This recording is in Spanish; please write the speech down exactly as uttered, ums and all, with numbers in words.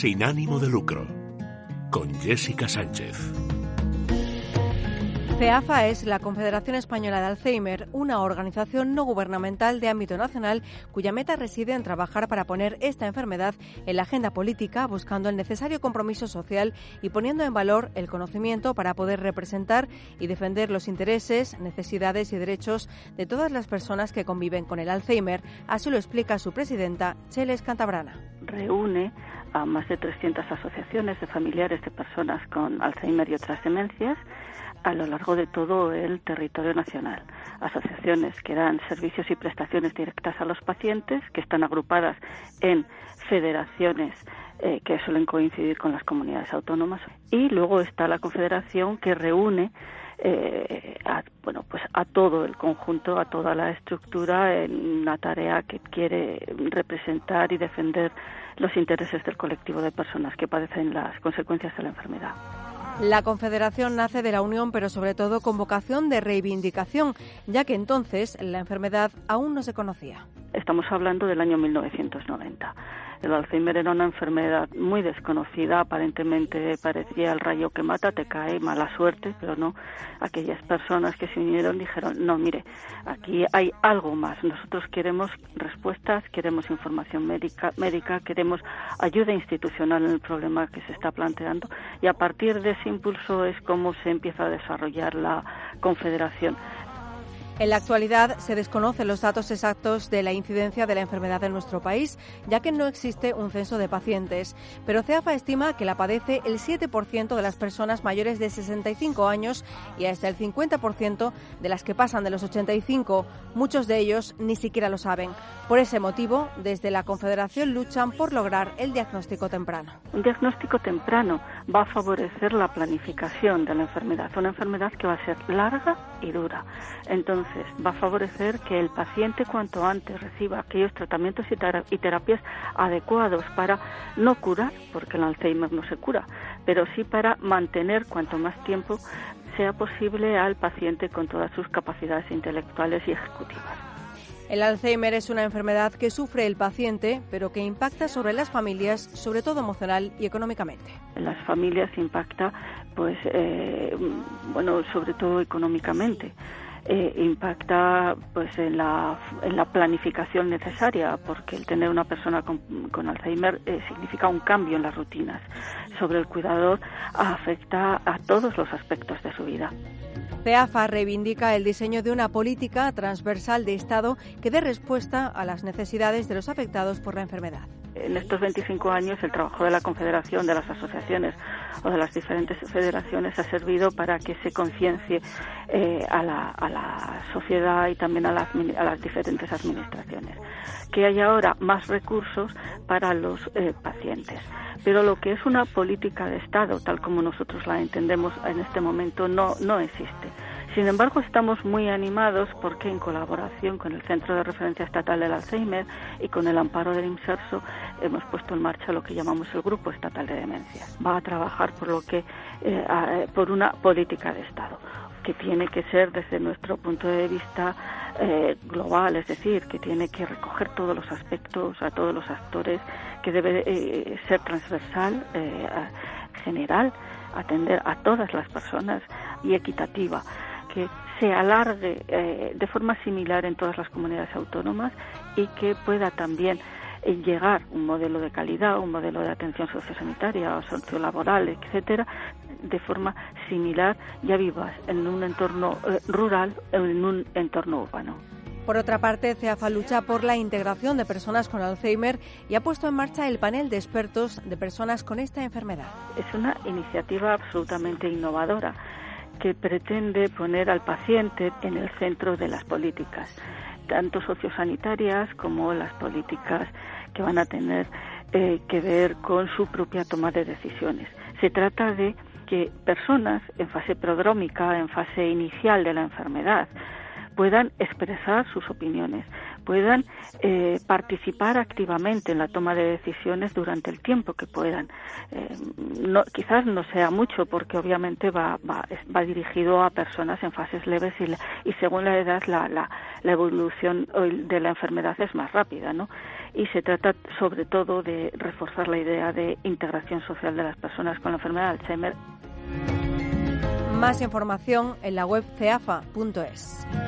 Sin ánimo de lucro, con Jessica Sánchez. CEAFA es la Confederación Española de Alzheimer, una organización no gubernamental de ámbito nacional cuya meta reside en trabajar para poner esta enfermedad en la agenda política, buscando el necesario compromiso social y poniendo en valor el conocimiento para poder representar y defender los intereses, necesidades y derechos de todas las personas que conviven con el Alzheimer. Así lo explica su presidenta, Cheles Cantabrana. Reúne a más de trescientas asociaciones de familiares de personas con Alzheimer y otras demencias a lo largo de todo el territorio nacional. Asociaciones que dan servicios y prestaciones directas a los pacientes, que están agrupadas en federaciones eh, que suelen coincidir con las comunidades autónomas. Y luego está la confederación que reúne eh, a, bueno, pues a todo el conjunto, a toda la estructura en una tarea que quiere representar y defender los intereses del colectivo de personas que padecen las consecuencias de la enfermedad. La Confederación nace de la unión, pero sobre todo con vocación de reivindicación, ya que entonces la enfermedad aún no se conocía. Estamos hablando del año mil novecientos noventa. El Alzheimer era una enfermedad muy desconocida, aparentemente parecía el rayo que mata, te cae, mala suerte, pero no. Aquellas personas que se unieron dijeron, no, mire, aquí hay algo más. Nosotros queremos respuestas, queremos información médica, médica, queremos ayuda institucional en el problema que se está planteando, y a partir de ese impulso es como se empieza a desarrollar la Confederación. En la actualidad se desconocen los datos exactos de la incidencia de la enfermedad en nuestro país, ya que no existe un censo de pacientes. Pero CEAFA estima que la padece el siete por ciento de las personas mayores de sesenta y cinco años y hasta el cincuenta por ciento de las que pasan de los ochenta y cinco. Muchos de ellos ni siquiera lo saben. Por ese motivo, desde la Confederación luchan por lograr el diagnóstico temprano. Un diagnóstico temprano va a favorecer la planificación de la enfermedad, una enfermedad que va a ser larga y dura. Entonces, va a favorecer que el paciente cuanto antes reciba aquellos tratamientos y terapias adecuados para no curar, porque el Alzheimer no se cura, pero sí para mantener cuanto más tiempo sea posible al paciente con todas sus capacidades intelectuales y ejecutivas. El Alzheimer es una enfermedad que sufre el paciente, pero que impacta sobre las familias, sobre todo emocional y económicamente. En las familias impacta, pues, eh, bueno, sobre todo económicamente. Eh, impacta pues en la en la planificación necesaria, porque el tener una persona con, con Alzheimer eh, significa un cambio en las rutinas. Sobre el cuidador afecta a todos los aspectos de su vida. CEAFA reivindica el diseño de una política transversal de Estado que dé respuesta a las necesidades de los afectados por la enfermedad. En estos veinticinco años el trabajo de la Confederación, de las asociaciones o de las diferentes federaciones ha servido para que se conciencie eh, a, la, a la sociedad y también a las, a las diferentes administraciones. Que haya ahora más recursos para los eh, pacientes. Pero lo que es una política de Estado, tal como nosotros la entendemos en este momento, no, no existe. Sin embargo, estamos muy animados porque en colaboración con el Centro de Referencia Estatal del Alzheimer y con el amparo del INSERSO hemos puesto en marcha lo que llamamos el Grupo Estatal de Demencia. Va a trabajar por lo que eh, a, por una política de Estado que tiene que ser, desde nuestro punto de vista, eh, global, es decir, que tiene que recoger todos los aspectos, a todos los actores, que debe eh, ser transversal, eh, general, atender a todas las personas y equitativa, que se alargue eh, de forma similar en todas las comunidades autónomas y que pueda también eh, llegar un modelo de calidad, un modelo de atención sociosanitaria o sociolaboral, etcétera, de forma similar, ya vivas en un entorno eh, rural o en un entorno urbano. Por otra parte, CEAFA lucha por la integración de personas con Alzheimer y ha puesto en marcha el panel de expertos de personas con esta enfermedad. Es una iniciativa absolutamente innovadora que pretende poner al paciente en el centro de las políticas, tanto sociosanitarias como las políticas que van a tener eh, que ver con su propia toma de decisiones. Se trata de que personas en fase prodrómica, en fase inicial de la enfermedad, puedan expresar sus opiniones, puedan eh, participar activamente en la toma de decisiones durante el tiempo que puedan. Eh, no, quizás no sea mucho, porque obviamente va, va, va dirigido a personas en fases leves y, la, y según la edad la, la, la evolución de la enfermedad es más rápida, ¿no? Y se trata sobre todo de reforzar la idea de integración social de las personas con la enfermedad de Alzheimer. Más información en la web ceafa punto es.